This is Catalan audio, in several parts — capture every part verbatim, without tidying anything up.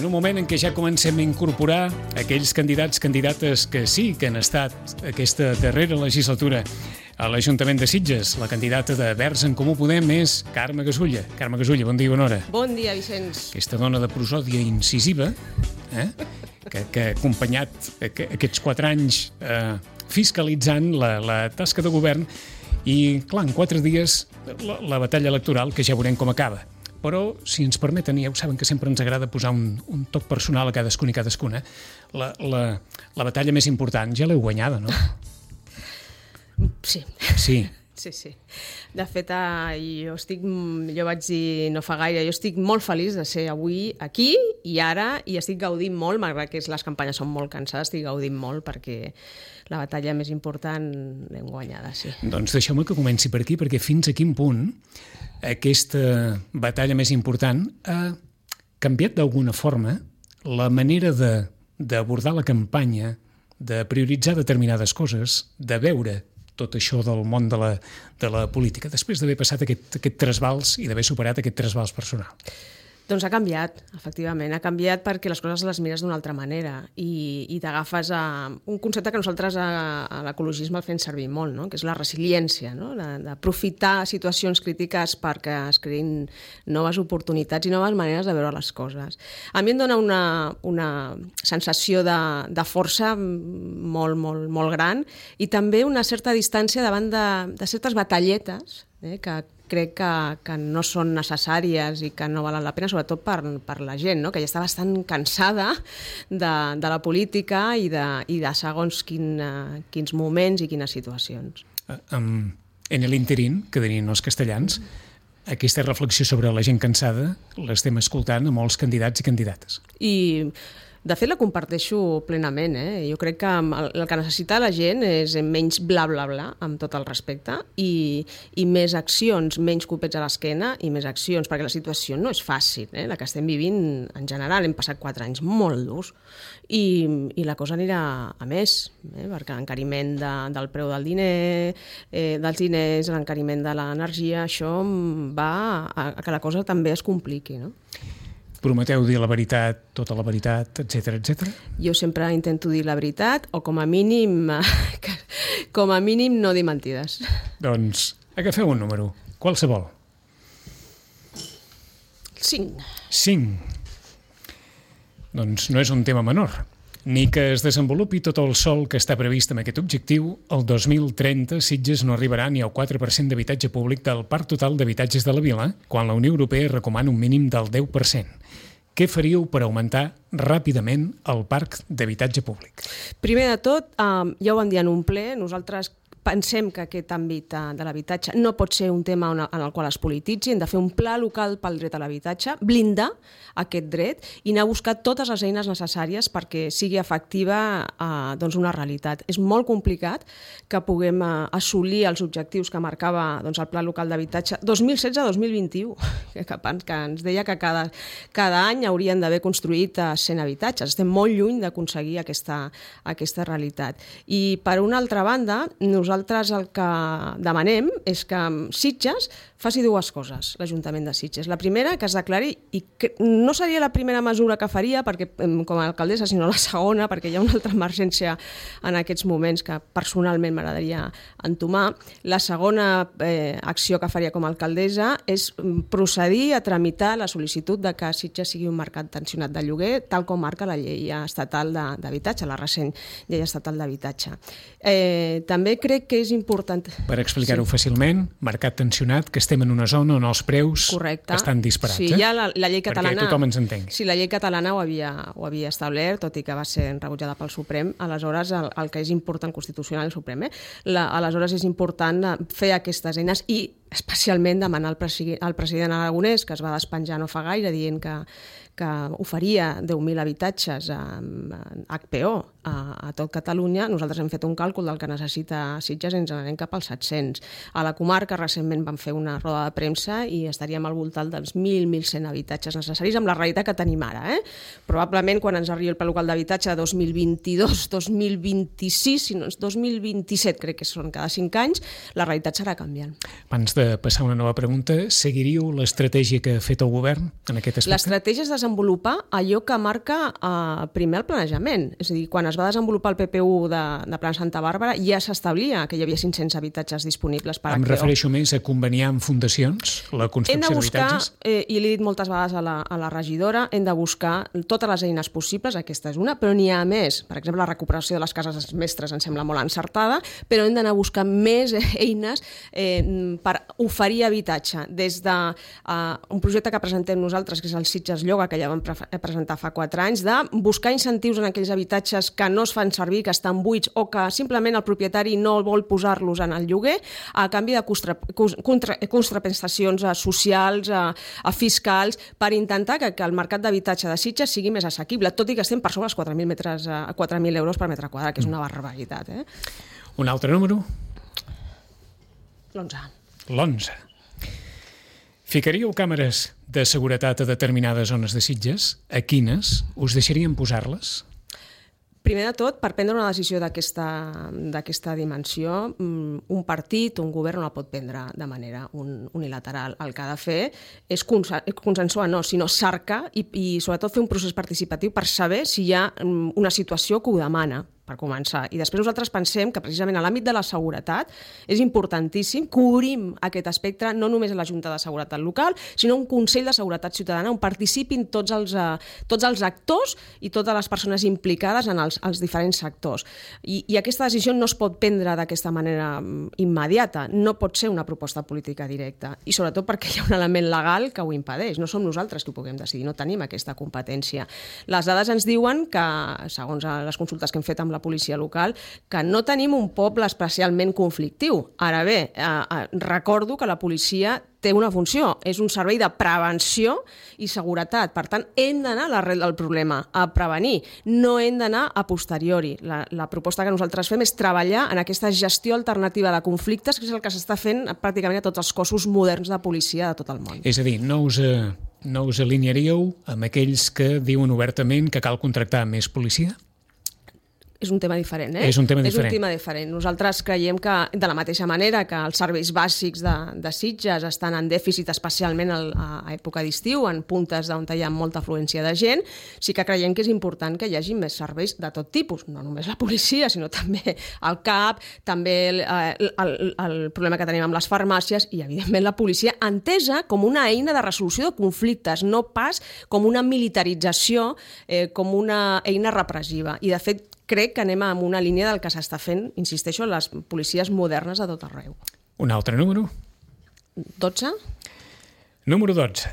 en un moment en què ja comencem a incorporar aquells candidats, candidates que sí que han estat aquesta darrera legislatura a l'Ajuntament de Sitges. La candidata de Verds en Comú Podem és Carme Gasulla. Carme Gasulla, bon dia i bona hora. Bon dia, Vicenç. Aquesta dona de prosòdia incisiva, eh? que, que ha acompanyat aquests quatre anys eh, fiscalitzant la, la tasca de govern i, clar, en quatre dies la, la batalla electoral, que ja veurem com acaba. Però, si ens permeten, ja ho saben que sempre ens agrada posar un, un toc personal a cadascun i cadascuna, la, la, la batalla més important ja l'heu guanyada, no? Sí. Sí. Sí, sí. De fet, jo estic, jo vaig dir no fa gaire, jo estic molt feliç de ser avui aquí i ara, i estic gaudint molt, malgrat que les campanyes són molt cansades, estic gaudint molt perquè la batalla més important l'hem guanyada, sí. Doncs deixeu-me que comenci per aquí, perquè fins a quin punt aquesta batalla més important ha canviat d'alguna forma la manera de, d'abordar la campanya, de prioritzar determinades coses, de veure tot això del món de la, de la política, després d'haver passat aquest, aquest trasbals i d'haver superat aquest trasbals personal. Doncs ha canviat, efectivament. Ha canviat perquè les coses les mires d'una altra manera i, i t'agafes a un concepte que nosaltres a, a l'ecologisme el fem servir molt, no? Que és la resiliència, no? D'aprofitar situacions crítiques perquè es creïn noves oportunitats i noves maneres de veure les coses. A mi em dona una, una sensació de, de força molt, molt, molt gran i també una certa distància davant de, de certes batalletes eh, que crec que, que no són necessàries i que no valen la pena, sobretot per, per la gent, no? Que ja està bastant cansada de, de la política i de, i de segons quin, uh, quins moments i quines situacions. Uh, um, en el interín, que dirien els castellans, aquesta reflexió sobre la gent cansada l'estem escoltant a molts candidats i candidates. I... De fet, la comparteixo plenament. Eh? Jo crec que el, el que necessita la gent és menys bla, bla, bla, amb tot el respecte, i, i més accions, menys copets a l'esquena i més accions, perquè la situació no és fàcil, eh? La que estem vivint en general. Hem passat quatre anys molt durs i, i la cosa anirà a més, eh? Perquè l'encariment de, del preu del diner, eh, dels diners, l'encariment de l'energia, això va a, a que la cosa també es compliqui, no? Prometeu dir la veritat, tota la veritat, etcètera, etcètera? Jo sempre intento dir la veritat o com a mínim com a mínim no dir mentides. Doncs agafeu un número, qualsevol. Cinc. Cinc. Doncs no és un tema menor, ni que es desenvolupi tot el sol que està previst amb aquest objectiu. El dos mil trenta Sitges no arribarà ni al quatre per cent d'habitatge públic del parc total d'habitatges de la vila, quan la Unió Europea recomana un mínim del deu per cent. Què faríeu per augmentar ràpidament el parc d'habitatge públic? Primer de tot, eh, ja ho vam dir en un ple, nosaltres pensem que aquest àmbit de l'habitatge no pot ser un tema en el qual es polititzi, hem de fer un pla local pel dret a l'habitatge, blindar aquest dret i anar a buscar totes les eines necessàries perquè sigui efectiva eh, doncs una realitat. És molt complicat que puguem eh, assolir els objectius que marcava doncs, el pla local d'habitatge dos mil setze a dos mil vint-i-u, que, que ens deia que cada, cada any haurien d'haver construït eh, cent habitatges. Estem molt lluny d'aconseguir aquesta, aquesta realitat. I per una altra banda, nosaltres Nosaltres el que demanem és que Sitges faci dues coses, l'Ajuntament de Sitges. La primera, que es declari, i que no seria la primera mesura que faria perquè com a alcaldessa, sinó la segona, perquè hi ha una altra emergència en aquests moments que personalment m'agradaria entomar. La segona eh, acció que faria com a alcaldessa és procedir a tramitar la sol·licitud de que Sitges sigui un mercat tensionat de lloguer, tal com marca la llei estatal d'habitatge, la recent llei estatal d'habitatge. Eh, també crec que és important... Per explicar-ho sí. fàcilment, mercat tensionat, que estem en una zona on els preus Correcte. Estan disparats. Sí, eh? ja la, la llei catalana... Perquè tothom ens entengui. Sí, la llei catalana ho havia, ho havia establert, tot i que va ser rebutjada pel Suprem. Aleshores, el, el que és important constitucional, el Suprem, eh? la, aleshores és important fer aquestes eines i especialment demanar al, presi, al president Aragonès, que es va despenjar no fa gaire, dient que, que oferia deu mil habitatges amb H P O a, a tot Catalunya. Nosaltres hem fet un càlcul del que necessita Sitges i ens n'anem cap als set-cents. A la comarca recentment vam fer una roda de premsa i estaríem al voltant dels mil a mil cent habitatges necessaris amb la realitat que tenim ara. Eh? Probablement quan ens arribi el pla local d'habitatge dos mil vint-i-dos dos mil vint-i-sis, si no és dos mil vint-i-set, crec que són cada cinc anys, la realitat serà canviant. Abans de de passar a una nova pregunta, seguiríeu l'estratègia que ha fet el govern en aquest aspecte? L'estratègia és desenvolupar allò que marca eh, primer el planejament. És a dir, quan es va desenvolupar el P P U de, de Plan Santa Bàrbara ja s'establia que hi havia cinc-cents habitatges disponibles per a Em refereixo més a conveniar amb fundacions la construcció d'habitatges? Eh, i l'he dit moltes vegades a la, a la regidora, hem de buscar totes les eines possibles, aquesta és una, però n'hi ha més. Per exemple, la recuperació de les cases mestres ens sembla molt encertada, però hem d'anar a buscar més eines eh, per oferir habitatge. Des de uh, un projecte que presentem nosaltres, que és el Sitges Lloga, que ja vam pre presentar fa quatre anys, de buscar incentius en aquells habitatges que no es fan servir, que estan buits o que simplement el propietari no vol posar-los en el lloguer, a canvi de contra, contra, contraprestacions socials, a, a fiscals, per intentar que, que el mercat d'habitatge de Sitges sigui més assequible, tot i que estem per sobre els quatre mil metres, quatre mil euros per metre quadrat, que és una barbaritat. Eh? Un altre número? L'onze. L'onze. Ficaríeu càmeres de seguretat a determinades zones de Sitges? A quines? Us deixarien posar-les? Primer de tot, per prendre una decisió d'aquesta dimensió, un partit, un govern no la pot prendre de manera un, unilateral. El que ha de fer és consensuar, no, sinó cercar i, i sobretot fer un procés participatiu per saber si hi ha una situació que ho demana, per començar. I després nosaltres pensem que precisament a l'àmbit de la seguretat és importantíssim, cobrim aquest espectre no només a la Junta de Seguretat Local, sinó un Consell de Seguretat Ciutadana on participin tots els, uh, tots els actors i totes les persones implicades en els, els diferents sectors. I, I aquesta decisió no es pot prendre d'aquesta manera immediata, no pot ser una proposta política directa, i sobretot perquè hi ha un element legal que ho impedeix. No som nosaltres qui ho puguem decidir, no tenim aquesta competència. Les dades ens diuen que, segons les consultes que hem fet amb la policia local, que no tenim un poble especialment conflictiu. Ara bé, eh, eh, recordo que la policia té una funció, és un servei de prevenció i seguretat. Per tant, hem d'anar a l'arrel del problema, a prevenir, no hem d'anar a posteriori. La, la proposta que nosaltres fem és treballar en aquesta gestió alternativa de conflictes, que és el que s'està fent pràcticament a tots els cossos moderns de policia de tot el món. És a dir, no us, eh, no us alinearíeu amb aquells que diuen obertament que cal contractar més policia? És un tema diferent, eh? És un tema diferent. És un tema diferent. Nosaltres creiem que, de la mateixa manera que els serveis bàsics de, de Sitges estan en dèficit, especialment a, a època d'estiu, en puntes on hi ha molta afluència de gent, sí que creiem que és important que hi hagi més serveis de tot tipus, no només la policia, sinó també el C A P, també el, el, el problema que tenim amb les farmàcies i, evidentment, la policia entesa com una eina de resolució de conflictes, no pas com una militarització, eh, com una eina repressiva. I, de fet, crec que anem en una línia del que s'està fent, insisteixo, les policies modernes a tot arreu. Un altre número? dotze. Número dotze.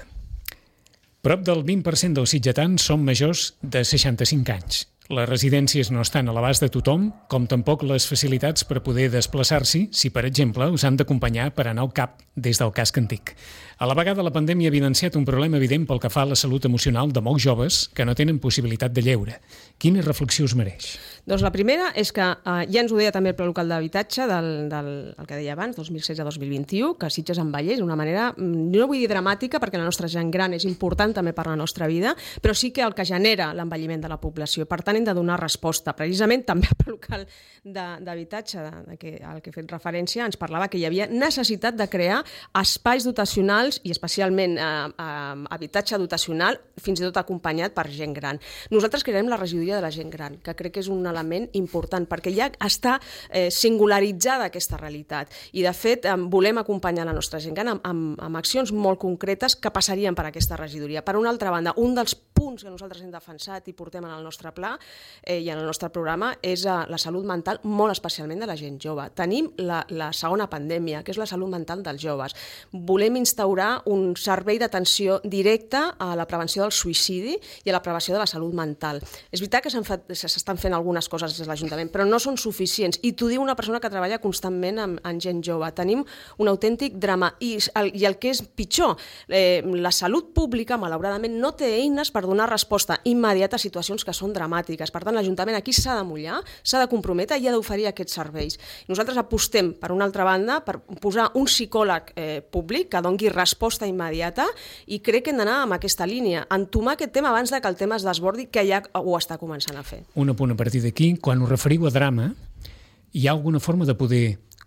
Prop del vint per cent dels sitgetans són majors de seixanta-cinc anys. Les residències no estan a l'abast de tothom, com tampoc les facilitats per poder desplaçar-s'hi, si, per exemple, us han d'acompanyar per anar al cap des del casc antic. A la vegada, la pandèmia ha evidenciat un problema evident pel que fa a la salut emocional de molts joves que no tenen possibilitat de lleure. Quina reflexió us mereix? Doncs la primera és que eh, ja ens ho deia també el Pla Local d'Habitatge, del, del el que deia abans, dos mil setze a dos mil vint-i-u, que Sitges envelleix d'una manera, no vull dir dramàtica, perquè la nostra gent gran és important també per la nostra vida, però sí que el que genera l'envelliment de la població. Per tant, hem de donar resposta. Precisament també el Pla Local d'Habitatge, al que he fet referència, ens parlava que hi havia necessitat de crear espais dotacionals i especialment eh, eh, habitatge dotacional, fins i tot acompanyat per gent gran. Nosaltres crearem la regidoria de la gent gran, que crec que és un element important, perquè ja està eh, singularitzada aquesta realitat. I, de fet, eh, volem acompanyar la nostra gent gran amb, amb, amb accions molt concretes que passarien per aquesta regidoria. Per una altra banda, un dels punts que nosaltres hem defensat i portem en el nostre pla eh, i en el nostre programa és eh, la salut mental, molt especialment de la gent jove. Tenim la, la segona pandèmia, que és la salut mental dels joves. Volem instaurar un servei d'atenció directa a la prevenció del suïcidi i a la prevenció de la salut mental. És veritat que s'estan fent algunes coses des de l'Ajuntament, però no són suficients. I t'ho diu una persona que treballa constantment amb, amb gent jove. Tenim un autèntic drama. I el, i el que és pitjor, eh, la salut pública, malauradament, no té eines per donar resposta immediata a situacions que són dramàtiques. Per tant, l'Ajuntament aquí s'ha de mullar, s'ha de comprometre i ha d'oferir aquests serveis. Nosaltres apostem, per una altra banda, per posar un psicòleg eh, públic que doni resposta immediata, i crec que hem d'anar amb aquesta línia, entomar aquest tema abans de que el tema es desbordi, que ja ho està començant a fer. Un apunt a partir d'aquí, quan us referiu a drama, hi ha alguna forma de poder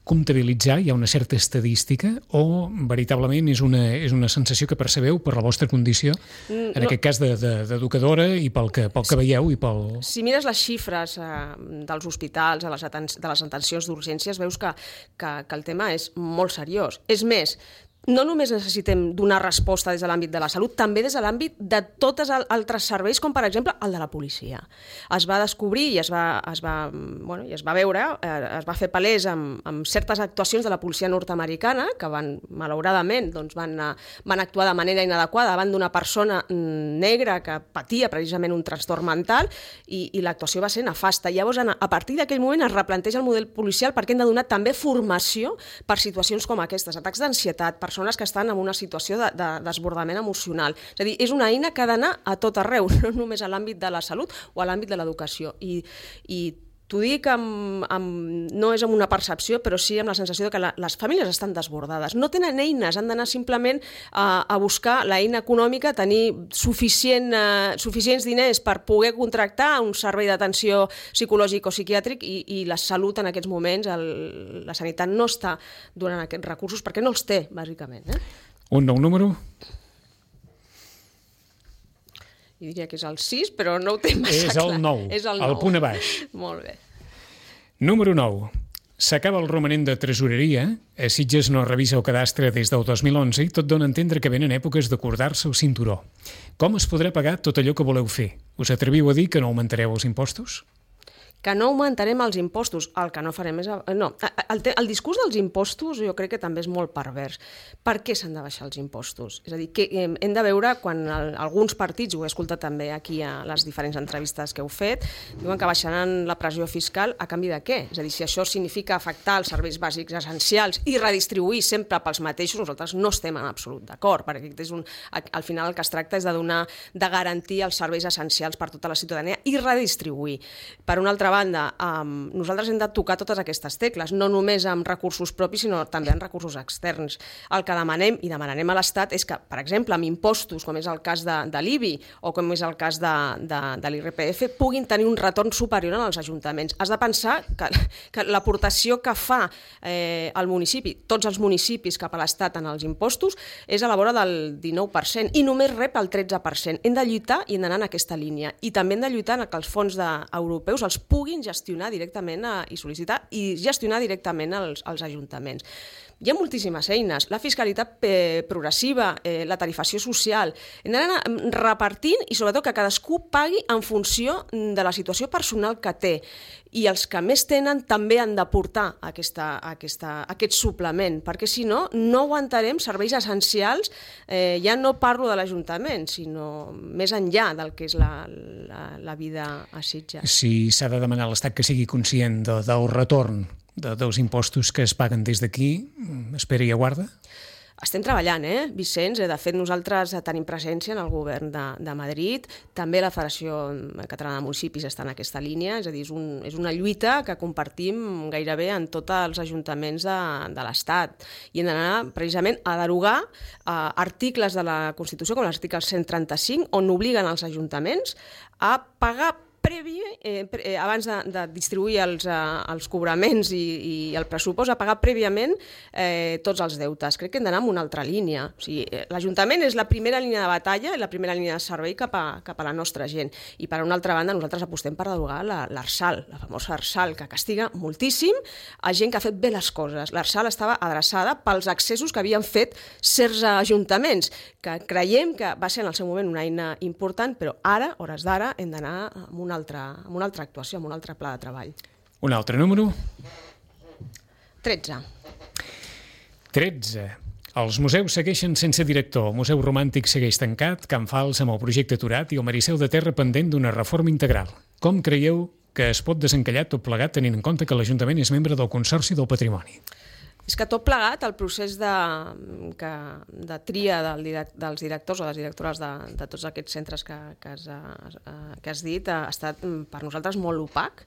comptabilitzar? Hi ha una certa estadística? O veritablement és una, és una sensació que percebeu per la vostra condició, en no. aquest cas d'educadora, i pel que, pel que veieu i pel... Si mires les xifres eh, dels hospitals, de les, aten de les atencions d'urgències, veus que, que, que el tema és molt seriós. És més, no només necessitem donar resposta des de l'àmbit de la salut, també des de l'àmbit de tots altres serveis, com per exemple el de la policia. Es va descobrir i es va, es va, bueno, i es va veure, eh, es va fer palès amb, amb certes actuacions de la policia nord-americana, que van, malauradament, doncs van, van actuar de manera inadequada davant d'una persona negra que patia precisament un trastorn mental, i, i l'actuació va ser nefasta. Llavors, a partir d'aquell moment es replanteja el model policial, perquè hem de donar també formació per situacions com aquestes, atacs d'ansietat, per persones que estan en una situació de, de desbordament emocional. És a dir, és una eina que ha d'anar a tot arreu, no només a l'àmbit de la salut o a l'àmbit de l'educació. I, i t'ho dic amb, amb, no és amb una percepció, però sí amb la sensació de que la, les famílies estan desbordades. No tenen eines, han d'anar simplement a, a buscar l'eina econòmica, tenir suficient, uh, suficients diners per poder contractar un servei d'atenció psicològic o psiquiàtric, i, i la salut en aquests moments, el, la sanitat no està donant aquests recursos perquè no els té, bàsicament. Eh? Un nou número? Jo diria que és el sis, però no ho té massa és clar. El nou, és el el nou. punt a baix. Molt bé. Número nou. S'acaba el romanent de tresoreria. A Sitges no revisa el cadastre des del dos mil onze i tot dona a entendre que venen èpoques d'acordar-se el cinturó. Com es podrà pagar tot allò que voleu fer? Us atreviu a dir que no augmentareu els impostos? Que no augmentarem els impostos. El que no farem és... No, el, el discurs dels impostos jo crec que també és molt pervers. Per què s'han de baixar els impostos? És a dir, que hem de veure quan el, alguns partits, ho he escoltat també aquí a les diferents entrevistes que heu fet, diuen que baixaran la pressió fiscal a canvi de què? És a dir, si això significa afectar els serveis bàsics essencials i redistribuir sempre pels mateixos, nosaltres no estem en absolut d'acord, perquè és un, al final el que es tracta és de donar, de garantir els serveis essencials per tota la ciutadania i redistribuir. Per una altra banda, um, nosaltres hem de tocar totes aquestes tecles, no només amb recursos propis, sinó també amb recursos externs. El que demanem i demanarem a l'Estat és que, per exemple, amb impostos, com és el cas de, de l'I B I o com és el cas de, de, de l'I R P F, puguin tenir un retorn superior als ajuntaments. Has de pensar que, que l'aportació que fa eh, el municipi, tots els municipis cap a l'Estat en els impostos, és a la vora del dinou per cent i només rep el tretze per cent. Hem de lluitar i hem d'anar en aquesta línia. I també hem de lluitar que els fons de, europeus els puguin gestionar directament a, i sol·licitar i gestionar directament als, als ajuntaments. Hi ha moltíssimes eines, la fiscalitat eh, progressiva, eh, la tarifació social, hem d'anar repartint i sobretot que cadascú pagui en funció de la situació personal que té, i els que més tenen també han d'aportar aquesta, aquesta, aquest suplement, perquè si no, no aguantarem serveis essencials, eh, ja no parlo de l'Ajuntament, sinó més enllà del que és la, la, la vida a Sitges. Si s'ha de demanar a l'Estat que sigui conscient de, del retorn de, dels impostos que es paguen des d'aquí, espera i aguarda? Estem treballant, eh, Vicenç? De fet, nosaltres tenim presència en el govern de, de Madrid, també la Federació Catalana de Municipis està en aquesta línia, és a dir, és, un, és una lluita que compartim gairebé en tots els ajuntaments de, de l'Estat. I hem d'anar precisament a derogar eh, articles de la Constitució, com l'article cent trenta-cinc, on obliguen els ajuntaments a pagar previ, eh, eh, abans de, de distribuir els, eh, els cobraments i, i el pressupost, a pagar prèviament eh, tots els deutes. Crec que hem d'anar en una altra línia. O sigui, eh, l'Ajuntament és la primera línia de batalla i la primera línia de servei cap a, cap a la nostra gent. I per una altra banda, nosaltres apostem per derogar l'Arsal, la, la famosa Arsal, que castiga moltíssim a gent que ha fet bé les coses. L'Arsal estava adreçada pels excessos que havien fet certs ajuntaments, que creiem que va ser en el seu moment una eina important, però ara, hores d'ara, hem d'anar amb una altra, amb una altra actuació, amb un altre pla de treball. Un altre número? tretze. tretze. Els museus segueixen sense director. El Museu Romàntic segueix tancat, Can Fals amb el projecte aturat i el Maricel de Terra pendent d'una reforma integral. Com creieu que es pot desencallar tot plegat tenint en compte que l'Ajuntament és membre del Consorci del Patrimoni? És que tot plegat, el procés de, que, de tria del, dels directors o de les directores de, de tots aquests centres que, que, has, que has dit ha estat per nosaltres molt opac.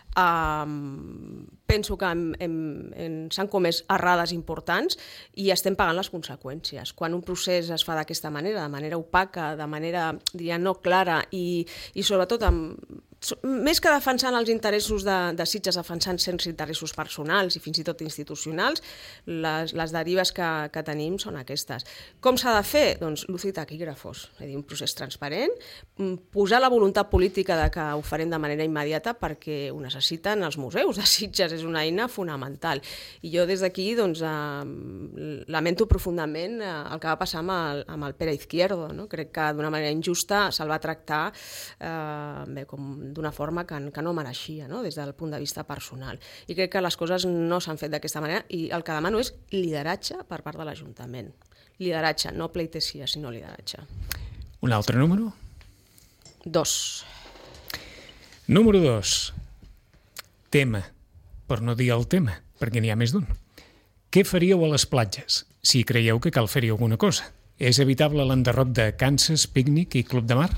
Um, penso que s'han comès errades importants i estem pagant les conseqüències. Quan un procés es fa d'aquesta manera, de manera opaca, de manera, diria, no clara i, i sobretot amb més que defensant els interessos de, de Sitges, defensant sense interessos personals i fins i tot institucionals, les, les derives que, que tenim són aquestes. Com s'ha de fer? Doncs luz i taquígrafos, és a dir, un procés transparent, posar la voluntat política de que ho farem de manera immediata perquè ho necessiten els museus de Sitges, és una eina fonamental. I jo des d'aquí doncs, eh, lamento profundament eh, el que va passar amb el, amb el Pere Izquierdo, no? Crec que d'una manera injusta se'l va tractar eh, bé, com d'una forma que, que no mereixia, no? Des del punt de vista personal. I crec que les coses no s'han fet d'aquesta manera i el que demano és lideratge per part de l'Ajuntament. Lideratge, no pleitesia, sinó lideratge. Un altre número? Dos. Número dos. Tema, per no dir el tema, perquè n'hi ha més d'un. Què faríeu a les platges si creieu que cal fer-hi alguna cosa? És evitable l'enderroc de Kansas, pícnic i club de mar?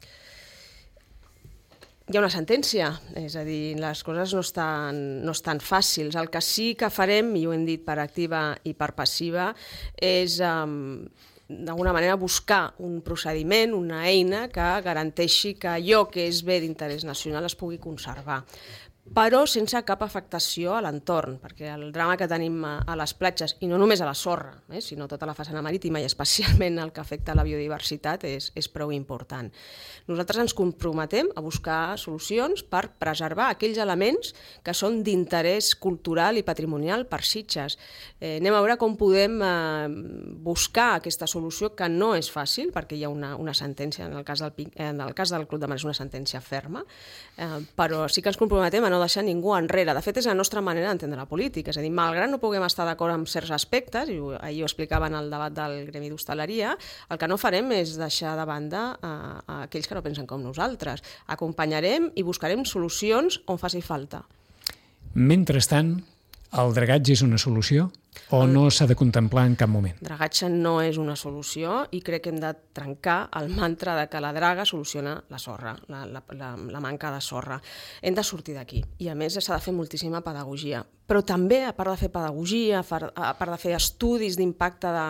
Hi ha una sentència, és a dir, les coses no estan, no estan fàcils. El que sí que farem, i ho hem dit per activa i per passiva, és um, d'alguna manera buscar un procediment, una eina que garanteixi que allò que és bé d'interès nacional es pugui conservar, però sense cap afectació a l'entorn, perquè el drama que tenim a les platges, i no només a la sorra, eh, sinó tota la façana marítima i especialment el que afecta la biodiversitat, és, és prou important. Nosaltres ens comprometem a buscar solucions per preservar aquells elements que són d'interès cultural i patrimonial per Sitges. Eh, anem a veure com podem eh, buscar aquesta solució, que no és fàcil, perquè hi ha una, una sentència, en el cas del, en el cas del Club de Mar és una sentència ferma, eh, però sí que ens comprometem a no deixar ningú enrere. De fet, és la nostra manera d'entendre la política. És a dir, malgrat no puguem estar d'acord amb certs aspectes, i ahir ho explicava en el debat del Gremi d'Hostaleria, el que no farem és deixar de banda a, a aquells que no pensen com nosaltres. Acompanyarem i buscarem solucions on faci falta. Mentrestant, el dragatge és una solució o no s'ha de contemplar en cap moment? Dragatge no és una solució i crec que hem de trencar el mantra de que la draga soluciona la sorra, la, la, la, la manca de sorra. Hem de sortir d'aquí i a més s'ha de fer moltíssima pedagogia. Però també, a part de fer pedagogia, a part de fer estudis d'impacte de,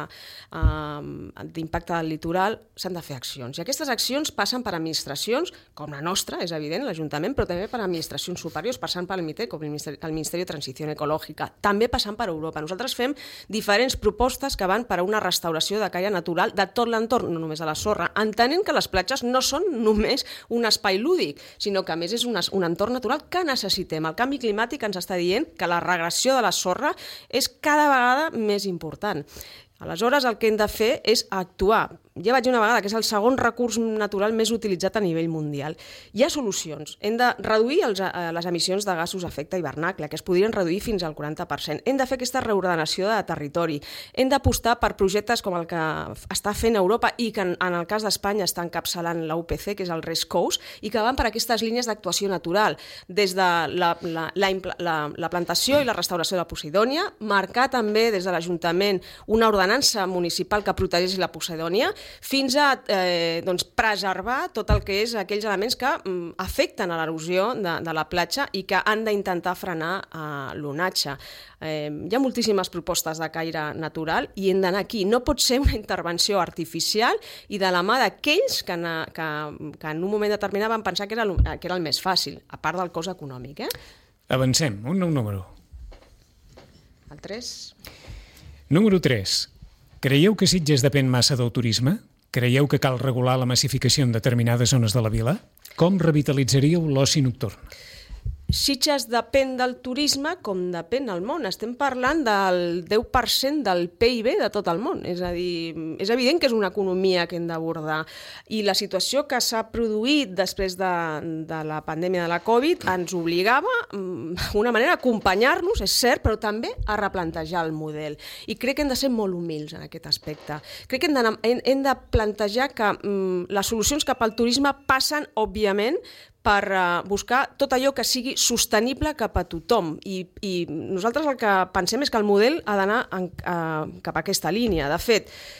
uh, d'impacte del litoral, s'han de fer accions. I aquestes accions passen per administracions, com la nostra, és evident, l'Ajuntament, però també per administracions superiors, passant pel MITEC, com el Ministeri, el Ministeri de Transició Ecològica, també passant per Europa. Nosaltres fem diferents propostes que van per a una restauració de caire natural de tot l'entorn, no només a la sorra, entenent que les platges no són només un espai lúdic, sinó que a més és un, un entorn natural que necessitem. El canvi climàtic ens està dient que la regressió de la sorra és cada vegada més important. Aleshores, el que hem de fer és actuar. Ja vaig dir una vegada que és el segon recurs natural més utilitzat a nivell mundial. Hi ha solucions. Hem de reduir els, les emissions de gasos d'efecte hivernacle, que es podrien reduir fins al quaranta per cent. Hem de fer aquesta reordenació de territori. Hem d'apostar per projectes com el que està fent Europa i que en, en el cas d'Espanya està encapçalant la U P C, que és el Race Coast, i que van per aquestes línies d'actuació natural, des de la, la, la, la, la plantació i la restauració de la Posidònia, marcar també des de l'Ajuntament una ordenança municipal que protegeixi la Posidònia, fins a eh, doncs, preservar tot el que és aquells elements que mm, afecten a l'erosió de, de la platja i que han d'intentar frenar eh, l'onatge. Eh, hi ha moltíssimes propostes de caire natural i hem d'anar aquí. No pot ser una intervenció artificial i de la mà d'aquells que, que, que en un moment determinat van pensar que era, que era el més fàcil, a part del cost econòmic. Eh? Avancem, un nou número. El tres. Número tres. Creieu que Sitges depèn massa del turisme? Creieu que cal regular la massificació en determinades zones de la vila? Com revitalitzaríeu l'oci nocturn? Sitges depèn del turisme com depèn el món. Estem parlant del deu per cent del P I B de tot el món. És a dir, és evident que és una economia que hem d'abordar. I la situació que s'ha produït després de, de la pandèmia de la Covid ens obligava, d'una manera, a acompanyar-nos, és cert, però també a replantejar el model. I crec que hem de ser molt humils en aquest aspecte. Crec que hem de, hem, hem de plantejar que mm, les solucions cap al turisme passen, òbviament, per buscar tot allò que sigui sostenible cap a tothom. I, i nosaltres el que pensem és que el model ha d'anar cap a aquesta línia. De fet,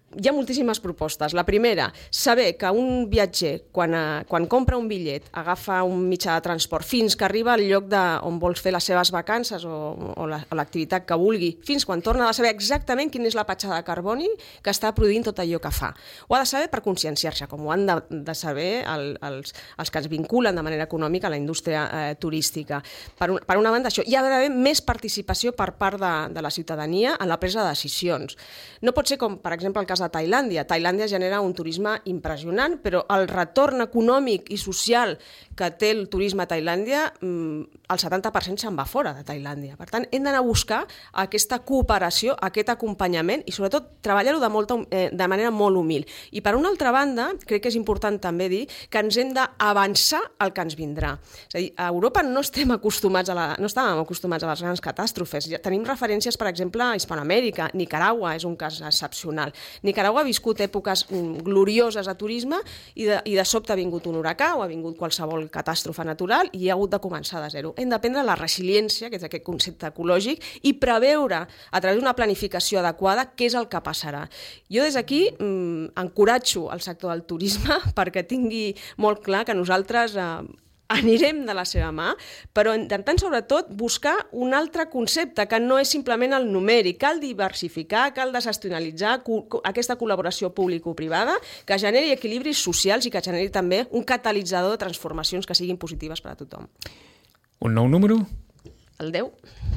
hi ha moltíssimes propostes. La primera, saber que un viatger, quan, eh, quan compra un bitllet, agafa un mitjà de transport fins que arriba al lloc de, on vols fer les seves vacances o, o l'activitat que vulgui, fins quan torna ha de saber exactament quina és la petjada de carboni que està produint tot allò que fa. Ho ha de saber per conscienciar-se, com ho han de, de saber el, els, els que es vinculen de manera econòmica a la indústria eh, turística. Per, un, per una banda, això, hi ha d'haver més participació per part de, de la ciutadania en la presa de decisions. No pot ser com, per exemple, el cas de Tailàndia. Tailàndia genera un turisme impressionant, però el retorn econòmic i social que té el turisme a Tailàndia, el setanta per cent se'n va fora de Tailàndia. Per tant, hem d'anar a buscar aquesta cooperació, aquest acompanyament i, sobretot, treballar-ho de, molta, eh, de manera molt humil. I, per una altra banda, crec que és important també dir que ens hem d'avançar al que ens vindrà. És a dir, a Europa no estem acostumats a, la, no estàvem acostumats a les grans catàstrofes. Ja tenim referències, per exemple, a Hispanoamèrica. Nicaragua és un cas excepcional. Nicaragua ha viscut èpoques glorioses a turisme i de, i de sobte ha vingut un huracà o ha vingut qualsevol catàstrofe natural i ha hagut de començar de zero. Hem d'aprendre la resiliència, que és aquest concepte ecològic, i preveure a través d'una planificació adequada què és el que passarà. Jo des d'aquí mmm, encoratjo el sector del turisme perquè tingui molt clar que nosaltres eh, anirem de la seva mà, però intentant sobretot buscar un altre concepte que no és simplement el numèric. Cal diversificar, cal desestacionalitzar aquesta col·laboració público-privada que generi equilibris socials i que generi també un catalitzador de transformacions que siguin positives per a tothom. Un nou número? El deu.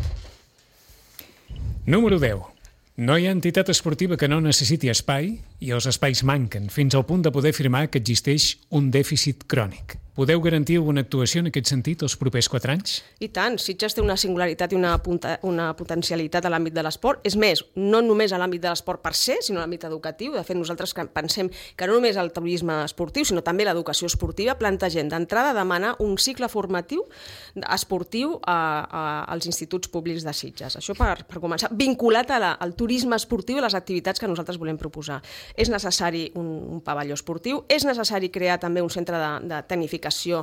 Número deu. No hi ha entitat esportiva que no necessiti espai i els espais manquen, fins al punt de poder afirmar que existeix un dèficit crònic. Podeu garantir alguna actuació en aquest sentit els propers quatre anys? I tant, Sitges té una singularitat i una, punta, una potencialitat a l'àmbit de l'esport. És més, no només a l'àmbit de l'esport per se, sinó a l'àmbit educatiu. De fet, nosaltres pensem que no només el turisme esportiu, sinó també l'educació esportiva, plantegem d'entrada demanar un cicle formatiu esportiu a, a, als instituts públics de Sitges. Això per, per començar, vinculat a la, al turisme esportiu i les activitats que nosaltres volem proposar. És necessari un, un pavelló esportiu, és necessari crear també un centre de, de tecnificació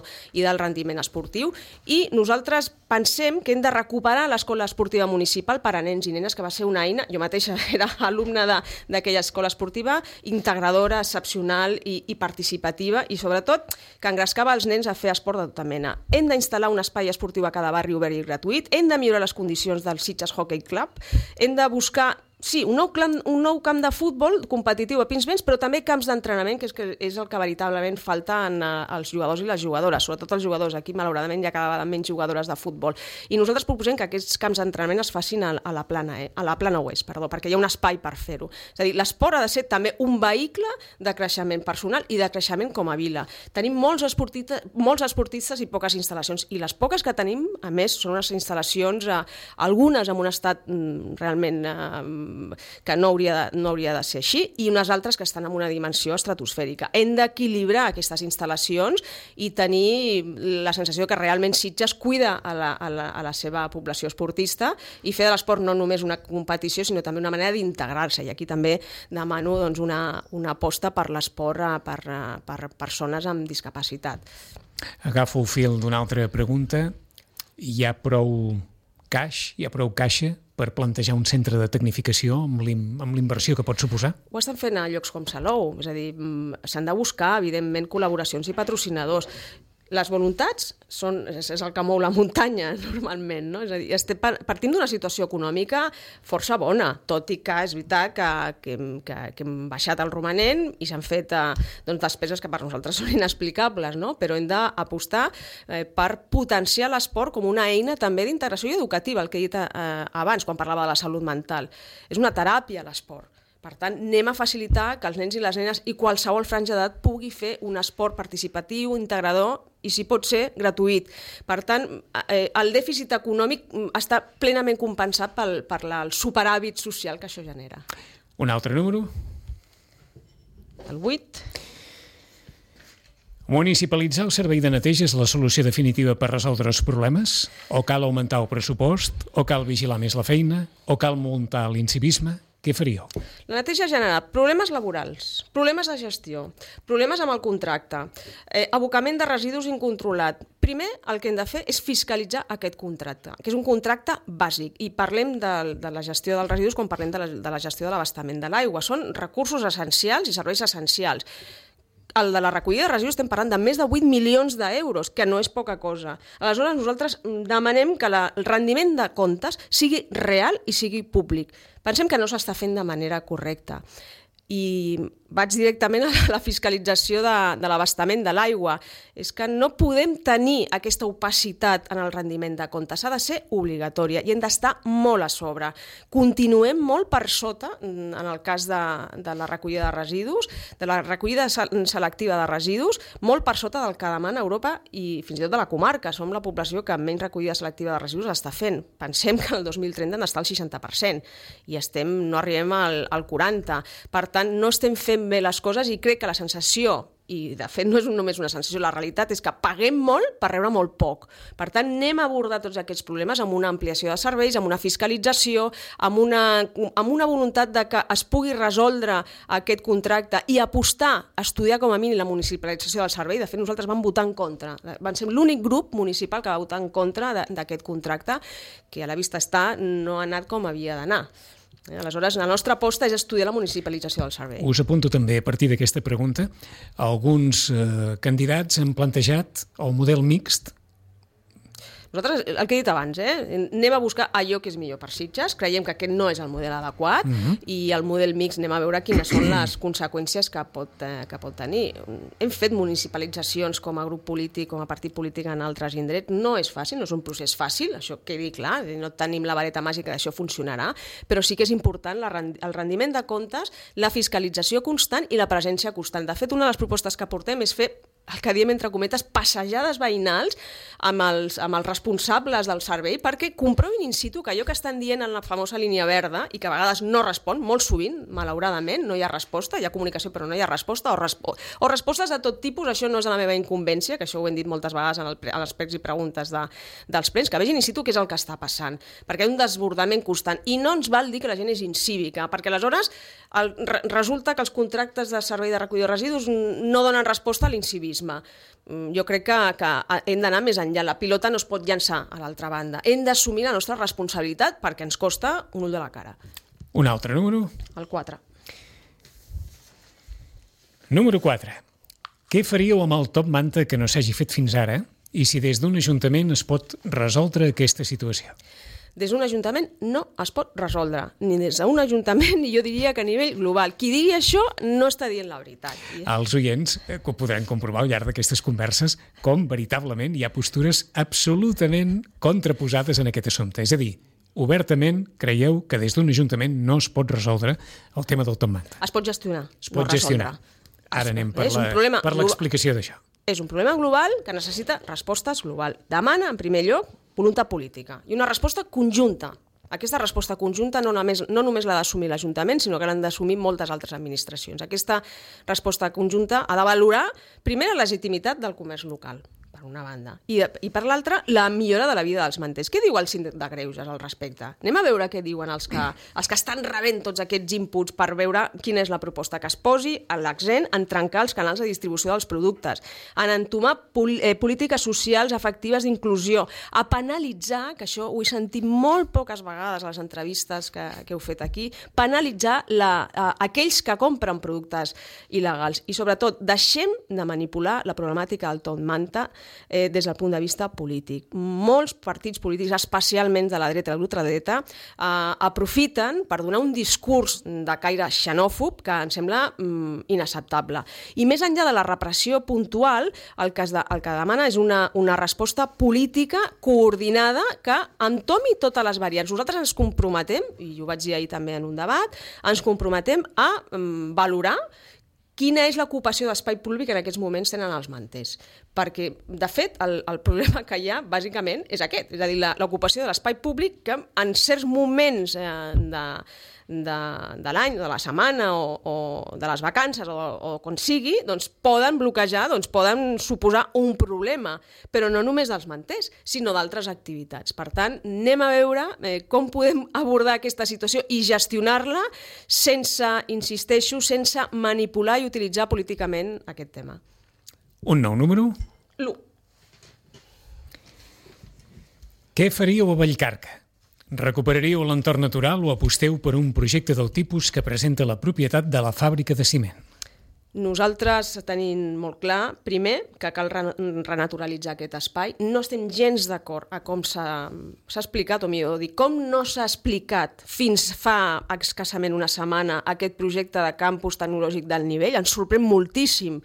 i del rendiment esportiu, i nosaltres pensem que hem de recuperar l'escola esportiva municipal per a nens i nenes, que va ser una eina, jo mateixa era alumna d'aquella escola esportiva, integradora, excepcional i, i participativa, i sobretot que engrescava els nens a fer esport de tota mena. Hem d'instal·lar un espai esportiu a cada barri obert i gratuït, hem de millorar les condicions del Sitges Hockey Club, hem de buscar sí, un nou, camp, un nou camp de futbol competitiu a Pinsbens, però també camps d'entrenament, que és, que és el que veritablement falta en, uh, als jugadors i les jugadores, sobretot els jugadors. Aquí, malauradament, hi ha cada vegada menys jugadores de futbol. I nosaltres proposem que aquests camps d'entrenament es facin a, a la plana, eh? a la plana oest, perdó, perquè hi ha un espai per fer-ho. És a dir, l'esport ha de ser també un vehicle de creixement personal i de creixement com a vila. Tenim molts esportistes, molts esportistes i poques instal·lacions, i les poques que tenim, a més, són unes instal·lacions, eh, algunes en un estat mm, realment eh, que no hauria, de, no hauria de ser així, i unes altres que estan en una dimensió estratosfèrica. Hem d'equilibrar aquestes instal·lacions i tenir la sensació que realment Sitges cuida a la, a la, a la seva població esportista i fer de l'esport no només una competició, sinó també una manera d'integrar-se. I aquí també demano doncs, una, una aposta per l'esport per, per persones amb discapacitat. Agafo el fil d'una altra pregunta. Hi ha prou caix, hi ha prou caixa per plantejar un centre de tecnificació amb l'inversió que pot suposar? Ho estan fent a llocs com Salou, és a dir, s'han de buscar, evidentment, col·laboracions i patrocinadors. Les voluntats són, és el que mou la muntanya, normalment, no? És a dir, estem partint d'una situació econòmica força bona, tot i que és veritat que, que, que, que hem baixat el romanent i s'han fet eh, doncs, despeses que per nosaltres són inexplicables, no? Però hem d'apostar eh, per potenciar l'esport com una eina també d'integració educativa, el que he dit eh, abans, quan parlava de la salut mental. És una teràpia, l'esport. Per tant, anem a facilitar que els nens i les nenes i qualsevol franja d'edat pugui fer un esport participatiu, integrador i, si pot ser, gratuït. Per tant, eh, el dèficit econòmic està plenament compensat pel, per la, el superàvit social que això genera. Un altre número? El vuit. Municipalitzar el servei de neteja és la solució definitiva per resoldre els problemes? O cal augmentar el pressupost? O cal vigilar més la feina? O cal muntar l'incivisme? què faríeu? La neteja general, problemes laborals, problemes de gestió, problemes amb el contracte, eh, abocament de residus incontrolat. Primer, el que hem de fer és fiscalitzar aquest contracte, que és un contracte bàsic, i parlem de, de la gestió dels residus quan parlem de la, de la gestió de l'abastament de l'aigua. Són recursos essencials i serveis essencials. El de la recollida de residus estem parlant de més de vuit milions d'euros, que no és poca cosa. Aleshores, nosaltres demanem que la, el rendiment de comptes sigui real i sigui públic. Pensem que no s'està fent de manera correcta. I vaig directament a la fiscalització de, de l'abastament de l'aigua. És que no podem tenir aquesta opacitat en el rendiment de comptes. Ha de ser obligatòria i hem d'estar molt a sobre. Continuem molt per sota, en el cas de, de la recollida de residus, de la recollida selectiva de residus, molt per sota del que demana Europa i fins i tot de la comarca. Som la població que menys recollida selectiva de residus està fent. Pensem que el dos mil trenta han d'estar al seixanta per cent i estem, no arribem al, al quaranta per cent. Per tant, no estem fent bé les coses i crec que la sensació, i de fet no és només una sensació, la realitat és que paguem molt per rebre molt poc. Per tant, anem a abordar tots aquests problemes amb una ampliació de serveis, amb una fiscalització, amb una, amb una voluntat de que es pugui resoldre aquest contracte i apostar a estudiar com a mínim la municipalització del servei. De fet, nosaltres vam votar en contra. Vam ser l'únic grup municipal que va votar en contra d'aquest contracte, que a la vista està no ha anat com havia d'anar. Aleshores, la nostra aposta és estudiar la municipalització del servei. Us apunto també, a partir d'aquesta pregunta, alguns eh, candidats han plantejat el model mixt. Nosaltres, el que he dit abans, eh? anem a buscar allò que és millor per Sitges, creiem que aquest no és el model adequat, uh-huh. i el model mixt anem a veure quines són les conseqüències que pot, eh, que pot tenir. Hem fet municipalitzacions com a grup polític, com a partit polític en altres indrets, no és fàcil, no és un procés fàcil, això quedi clar, no tenim la vareta màgica d'això funcionarà, però sí que és important la, el rendiment de comptes, la fiscalització constant i la presència constant. De fet, una de les propostes que portem és fer el que diem entre cometes, passejades veïnals amb els, amb els responsables del servei perquè comprovin in situ que allò que estan dient en la famosa línia verda i que a vegades no respon, molt sovint, malauradament, no hi ha resposta, hi ha comunicació però no hi ha resposta, o, respo o respostes de tot tipus, això no és la meva incumbència, que això ho hem dit moltes vegades en el pre a les pregs i preguntes de, dels plens, que vegin in situ què és el que està passant, perquè hi ha un desbordament constant i no ens val dir que la gent és incívica, perquè aleshores el, re, resulta que els contractes de servei de recollida de residus no donen resposta a l'incivisme. Jo crec que, que hem d'anar més enllà. La pilota no es pot llançar a l'altra banda. Hem d'assumir la nostra responsabilitat perquè ens costa un ull de la cara. Un altre número? El quatre. Número quatre. Què faríeu amb el top manta que no s'hagi fet fins ara i si des d'un ajuntament es pot resoldre aquesta situació? Des d'un ajuntament no es pot resoldre, ni des d'un ajuntament, ni jo diria que a nivell global. Qui digui això no està dient la veritat. Els oients eh, ho podran comprovar al llarg d'aquestes converses com veritablement hi ha postures absolutament contraposades en aquest assumpte. És a dir, obertament creieu que des d'un ajuntament no es pot resoldre el tema del top manta. Es pot gestionar, es pot no gestionar. Ara anem per l'explicació d'això. És un problema global que necessita respostes global. Demana, en primer lloc, voluntat política i una resposta conjunta. Aquesta resposta conjunta no només, no només l'ha d'assumir l'Ajuntament, sinó que l'han d'assumir moltes altres administracions. Aquesta resposta conjunta ha de valorar, primer, la legitimitat del comerç local, per una banda, i, i per l'altra, la millora de la vida dels manters. Què diu el síndic de Greuges al respecte? Anem a veure què diuen els que, els que estan rebent tots aquests inputs per veure quina és la proposta, que es posi l'accent en trencar els canals de distribució dels productes, en entomar pol eh, polítiques socials efectives d'inclusió, a penalitzar, que això ho he sentit molt poques vegades a les entrevistes que, que heu fet aquí, penalitzar la, a, aquells que compren productes il·legals i, sobretot, deixem de manipular la problemàtica del top manta Eh, des del punt de vista polític. Molts partits polítics, especialment de la dreta i de l'ultradreta, eh, aprofiten per donar un discurs de caire xenòfob que em sembla mm, inacceptable. I més enllà de la repressió puntual, el que, es de, el que demana és una, una resposta política coordinada que entomi totes les variants. Nosaltres ens comprometem, i ho vaig dir ahir també en un debat, ens comprometem a mm, valorar quina és l'ocupació d'espai públic en aquests moments tenen els manters. Perquè, de fet, el, el problema que hi ha, bàsicament, és aquest. És a dir, l'ocupació de l'espai públic que en certs moments eh, de, de, de l'any, de la setmana o, o de les vacances o, o quan sigui, doncs poden bloquejar, doncs poden suposar un problema, però no només dels manters, sinó d'altres activitats. Per tant, anem a veure eh, com podem abordar aquesta situació i gestionar-la sense, insisteixo, sense manipular i utilitzar políticament aquest tema. Un nou número? L'u. Què faríeu a Vallcarca? Recuperaríeu l'entorn natural o aposteu per un projecte del tipus que presenta la propietat de la fàbrica de ciment? Nosaltres tenim molt clar, primer, que cal renaturalitzar aquest espai. No estem gens d'acord a com s'ha explicat, o millor dir, com no s'ha explicat fins fa escassament una setmana aquest projecte de campus tecnològic d'alt nivell. Ens sorprèn moltíssim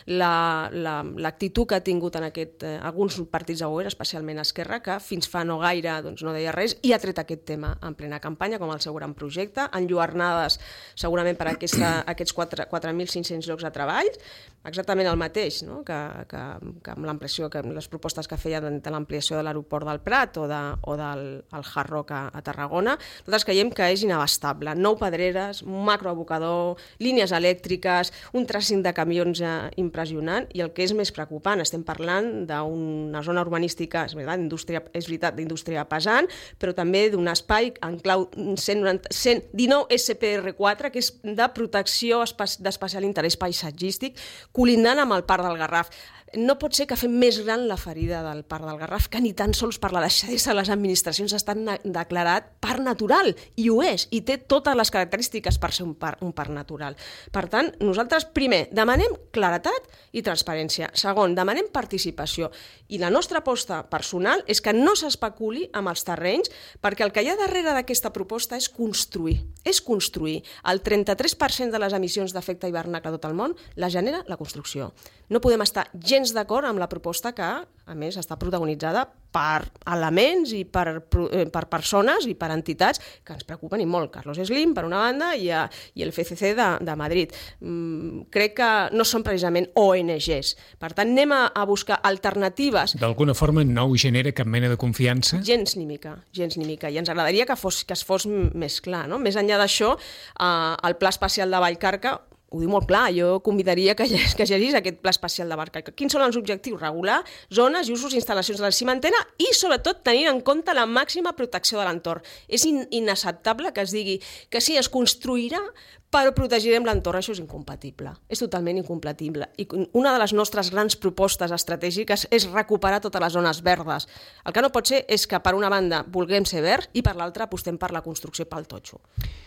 l'actitud la, la, que ha tingut en aquest, eh, alguns partits de govern, especialment Esquerra, que fins fa no gaire doncs, no deia res i ha tret aquest tema en plena campanya, com el seu gran projecte, enlluernades segurament per aquesta, aquests quatre mil cinc-cents llocs de treball, exactament el mateix, no? que, que, que amb l'ampliació, que les propostes que feia de, de l'ampliació de l'aeroport del Prat o, de, o del el Hard Rock a, a Tarragona. Nosaltres creiem que és inabastable. Nou pedreres, un macroabocador, línies elèctriques, un trànsit de camions eh, impressionant, i el que és més preocupant, estem parlant d'una zona urbanística, és veritat, indústria, és veritat, d'indústria pesant, però també d'un espai en clau cent noranta, cent dinou S P R quatre, que és de protecció d'especial interès paisatgístic, col·lindant amb el Parc del Garraf. No pot ser que fem més gran la ferida del Parc del Garraf, que ni tan sols per la deixadesa de les administracions ha estat declarat parc natural, i ho és, i té totes les característiques per ser un parc, un parc natural. Per tant, nosaltres, primer, demanem claretat i transparència. Segon, demanem participació. I la nostra aposta personal és que no s'especuli amb els terrenys, perquè el que hi ha darrere d'aquesta proposta és construir. És construir. El trenta-tres per cent de les emissions d'efecte hivernacle a tot el món la genera la construcció. No podem estar gens d'acord amb la proposta que, a més, està protagonitzada per elements i per, per persones i per entitats que ens preocupen i molt. Carlos Slim, per una banda, i, a, i el F C C de, de Madrid. Mm, crec que no són precisament O N Ges. Per tant, anem a, a buscar alternatives. D'alguna forma no us genera cap mena de confiança? Gens ni mica, gens ni mica. I ens agradaria que, fos, que es fos més clar, no? Més enllà d'això, eh, el Pla Especial de Vallcarca ho diu molt clar, jo convidaria que, que llegís aquest Pla Especial de Vallcarca. Quins són els objectius? Regular zones i usos i instal·lacions de la cimentera i, sobretot, tenir en compte la màxima protecció de l'entorn. És in inacceptable que es digui que sí, es construirà, però protegirem l'entorn. Això és incompatible. És totalment incompatible. I una de les nostres grans propostes estratègiques és recuperar totes les zones verdes. El que no pot ser és que, per una banda, vulguem ser verds i, per l'altra, apostem per la construcció pel totxo.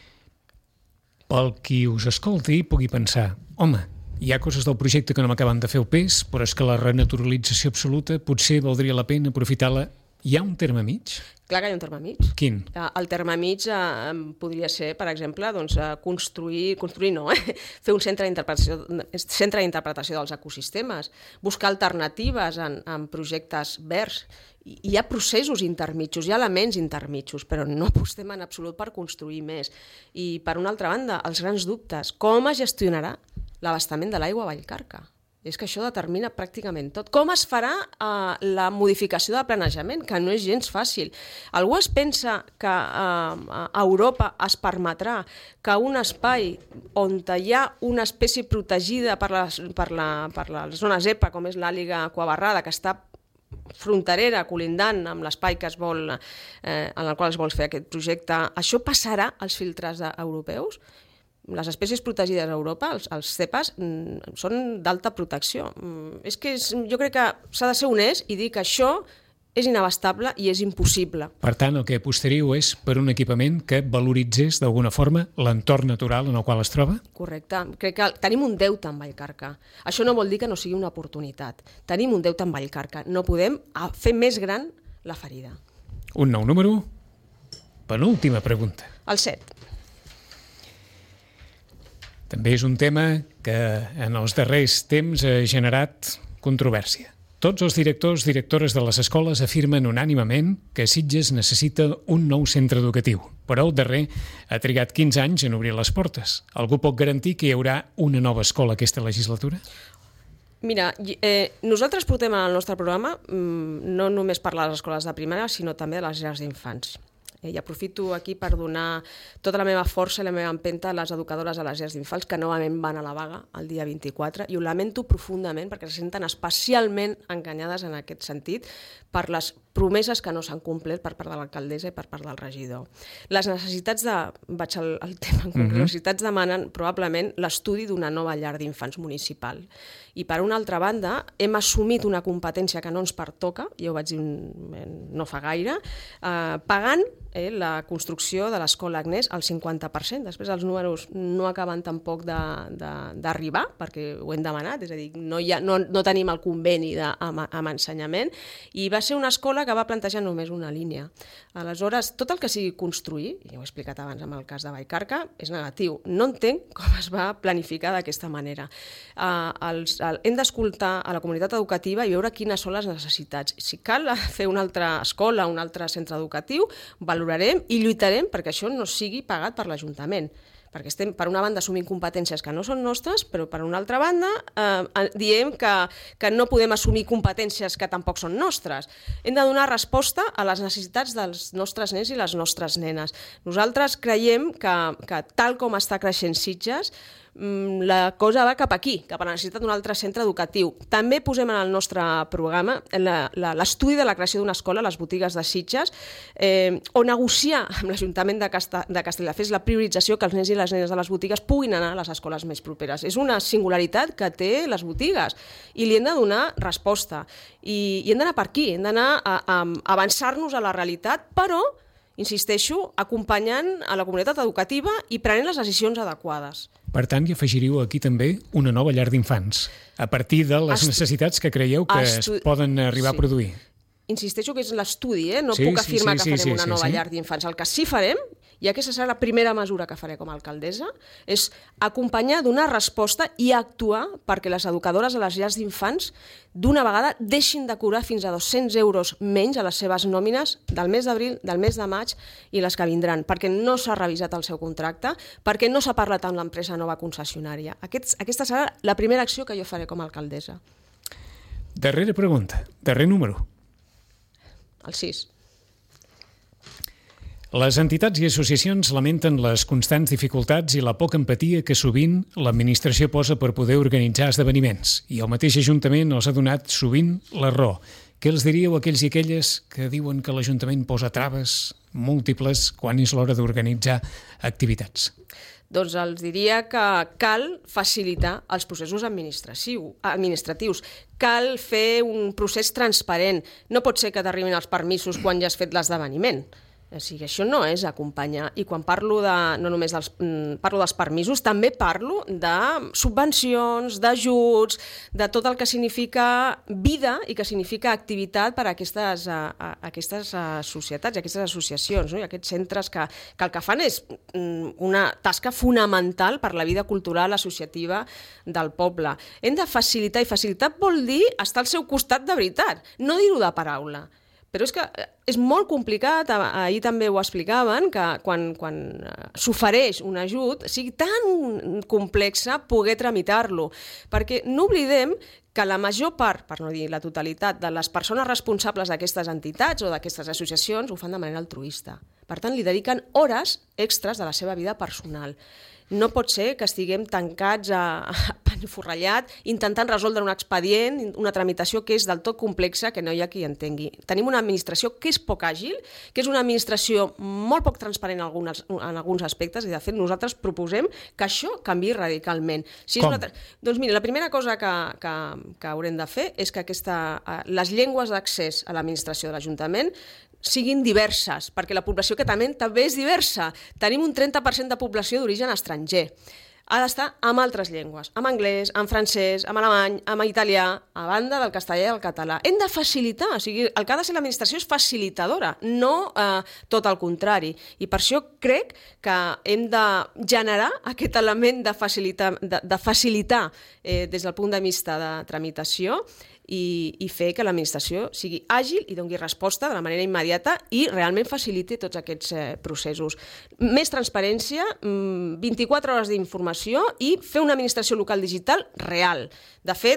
Pel qui us escolti pugui pensar, home, hi ha coses del projecte que no m'acaben de fer el pes, però és que la renaturalització absoluta potser valdria la pena aprofitar-la. Hi ha un terme mig? Clar que hi ha un terme mig. Quin? El terme mig eh, podria ser, per exemple, doncs, construir, construir no, eh? fer un centre d'interpretació centre d'interpretació dels ecosistemes, buscar alternatives en, en projectes verds. Hi ha processos intermitjos, hi ha elements intermitjos, però no apostem en absolut per construir més. I, per una altra banda, els grans dubtes. Com es gestionarà l'abastament de l'aigua a Vallcarca? És que això determina pràcticament tot. Com es farà uh, la modificació de planejament, que no és gens fàcil? Algú es pensa que uh, a Europa es permetrà que un espai on hi ha una espècie protegida per, les, per, la, per les zones E P A, com és l'àliga aquabarrada, que està fronterera, col·lindant amb l'espai que es vol, eh, en el qual es vol fer aquest projecte, això passarà als filtres europeus? Les espècies protegides a Europa, els, els cepes, mm, són d'alta protecció. Mm, és que és, jo crec que s'ha de ser honest i dir que això és inabastable i és impossible. Per tant, el que apostaríeu és per un equipament que valoritzés d'alguna forma l'entorn natural en el qual es troba? Correcte. Crec que tenim un deute amb Vallcarca. Això no vol dir que no sigui una oportunitat. Tenim un deute amb Vallcarca. No podem fer més gran la ferida. Un nou número. Penúltima pregunta. El set. També és un tema que en els darrers temps ha generat controvèrsia. Tots els directors i directores de les escoles afirmen unànimement que Sitges necessita un nou centre educatiu, però el darrer ha trigat quinze anys en obrir les portes. Algú pot garantir que hi haurà una nova escola aquesta legislatura? Mira, eh, nosaltres portem al nostre programa mm, no només parlar de les escoles de primària, sinó també de les llars d'infants. I aprofito aquí per donar tota la meva força i la meva empenta a les educadores a les llars d'infants que novament van a la vaga el dia vint-i-quatre, i ho lamento profundament perquè se senten especialment enganyades en aquest sentit per les promeses que no s'han complert per part de l'alcaldessa i per part del regidor. Les necessitats de... vaig al, al tema en concret. Les necessitats demanen probablement l'estudi d'una nova llar d'infants municipal. I per una altra banda, hem assumit una competència que no ens pertoca, ja ho vaig dir no fa gaire, eh, pagant eh, la construcció de l'escola Agnès al cinquanta per cent. Després els números no acaben tampoc d'arribar, perquè ho hem demanat, és a dir, no, hi ha, no, no tenim el conveni de, amb, amb ensenyament, i va ser una escola que va plantejar només una línia. Aleshores, tot el que sigui construir, i ho he explicat abans amb el cas de Vallcarca, és negatiu. No entenc com es va planificar d'aquesta manera. Uh, els, el, hem d'escoltar a la comunitat educativa i veure quines són les necessitats. Si cal fer una altra escola, un altre centre educatiu, valorarem i lluitarem perquè això no sigui pagat per l'Ajuntament. Perquè estem, per una banda, assumint competències que no són nostres, però per una altra banda eh, diem que, que no podem assumir competències que tampoc són nostres. Hem de donar resposta a les necessitats dels nostres nens i les nostres nenes. Nosaltres creiem que, que tal com està creixent Sitges, la cosa va cap aquí, cap a la necessitat d'un altre centre educatiu. També posem en el nostre programa l'estudi de la creació d'una escola a les botigues de Sitges, eh, o negociar amb l'Ajuntament de, Casta, de Castelldefels la priorització que els nens i les nenes de les botigues puguin anar a les escoles més properes. És una singularitat que té les botigues i li hem de donar resposta. I, i hem d'anar per aquí, hem d'anar a, a, a avançar-nos a la realitat, però insisteixo, acompanyant a la comunitat educativa i prenent les decisions adequades. Per tant, hi afegiríeu aquí també una nova llar d'infants, a partir de les Estu... necessitats que creieu que Estu... es poden arribar sí. a produir. Insisteixo que és l'estudi, eh? no sí, puc afirmar sí, sí, que farem sí, una sí, nova sí. llar d'infants. El que sí farem, i aquesta serà la primera mesura que faré com a alcaldessa, és acompanyar, donar resposta i actuar perquè les educadores a les llars d'infants d'una vegada deixin de cobrar fins a dos-cents euros menys a les seves nòmines del mes d'abril, del mes de maig i les que vindran, perquè no s'ha revisat el seu contracte, perquè no s'ha parlat amb l'empresa nova concessionària. Aquest, aquesta serà la primera acció que jo faré com a alcaldessa. Darrera pregunta, darrer número. El sis. Les entitats i associacions lamenten les constants dificultats i la poca empatia que sovint l'administració posa per poder organitzar esdeveniments, i el mateix Ajuntament els ha donat sovint la raó. Què els diríeu a aquells i aquelles que diuen que l'Ajuntament posa traves múltiples quan és l'hora d'organitzar activitats? Doncs els diria que cal facilitar els processos administratius. Cal fer un procés transparent. No pot ser que t'arribin els permisos quan ja has fet l'esdeveniment. O sigui, això no és acompanyar. I quan parlo de, no només dels, parlo dels permisos, també parlo de subvencions, d'ajuts, de tot el que significa vida i que significa activitat per a aquestes, a, a aquestes societats, a aquestes associacions, no? I aquests centres que, que el que fan és una tasca fonamental per la vida cultural associativa del poble. Hem de facilitar, i facilitar vol dir estar al seu costat de veritat, no dir-ho de paraula. Però és que és molt complicat, ahir també ho explicaven, que quan, quan s'ofereix un ajut sigui tan complexa poder tramitar-lo. Perquè no oblidem que la major part, per no dir la totalitat, de les persones responsables d'aquestes entitats o d'aquestes associacions ho fan de manera altruista. Per tant, li dediquen hores extres de la seva vida personal. No pot ser que estiguem tancats a, a pany forrellat intentant resoldre un expedient, una tramitació que és del tot complexa, que no hi ha qui entengui. Tenim una administració que és poc àgil, que és una administració molt poc transparent en alguns, en alguns aspectes, i de fet nosaltres proposem que això canviï radicalment. Si és Com? una... Doncs mira, la primera cosa que, que, que haurem de fer és que aquesta, les llengües d'accés a l'administració de l'Ajuntament siguin diverses, perquè la població que també, també és diversa. Tenim un trenta per cent de població d'origen estranger. Ha d'estar amb altres llengües, amb anglès, amb francès, amb alemany, amb italià, a banda del castellà i el català. Hem de facilitar, o sigui, el que ha de ser l'administració és facilitadora, no eh, tot el contrari. I per això crec que hem de generar aquest element de facilitar, de, de facilitar eh, des del punt de vista de tramitació, I, i fer que l'administració sigui àgil i doni resposta de la manera immediata i realment faciliti tots aquests eh, processos. Més transparència, vint-i-quatre hores d'informació i fer una administració local digital real. De fet,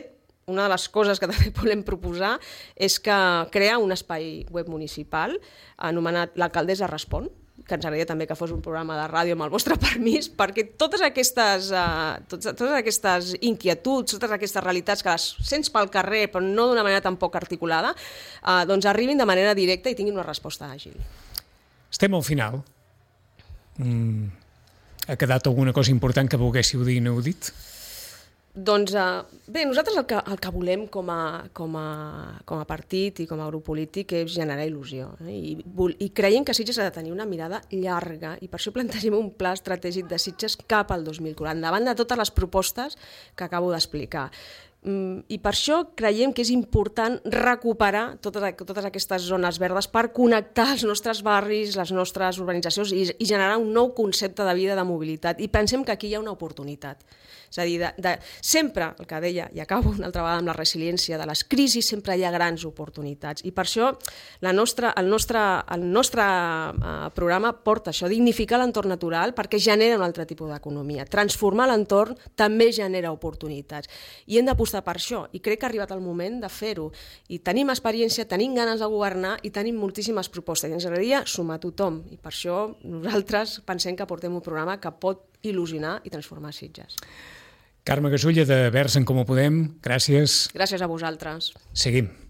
una de les coses que també volem proposar és que crear un espai web municipal anomenat L'Alcaldessa Respon, que ens agradaria també que fos un programa de ràdio amb el vostre permís, perquè totes aquestes, uh, totes, totes aquestes inquietuds, totes aquestes realitats que les sents pel carrer, però no d'una manera tan poc articulada, uh, doncs arribin de manera directa i tinguin una resposta àgil. Estem al final. Mm. Ha quedat alguna cosa important que volguéssiu dir i no heu dit? Doncs uh, bé, nosaltres el que, el que volem com a, com, a, com a partit i com a grup polític és generar il·lusió. Eh? I, I creiem que Sitges ha de tenir una mirada llarga i per això plantegem un pla estratègic de Sitges cap al dos mil quaranta, davant de totes les propostes que acabo d'explicar. I per això creiem que és important recuperar totes, totes aquestes zones verdes per connectar els nostres barris, les nostres urbanitzacions i, i generar un nou concepte de vida de mobilitat. I pensem que aquí hi ha una oportunitat. És a dir, de, de, sempre, el que deia, i acabo una altra vegada amb la resiliència, de les crisis sempre hi ha grans oportunitats. I per això la nostra, el nostre, el nostre uh, programa porta això, dignificar l'entorn natural perquè genera un altre tipus d'economia. Transformar l'entorn també genera oportunitats. I hem d'apostar per això, i crec que ha arribat el moment de fer-ho. I tenim experiència, tenim ganes de governar i tenim moltíssimes propostes. I ens agradaria sumar tothom. I per això nosaltres pensem que portem un programa que pot il·lusionar i transformar Sitges. Carme Gasulla, de Verds en Comú Podem, gràcies. Gràcies a vosaltres. Seguim.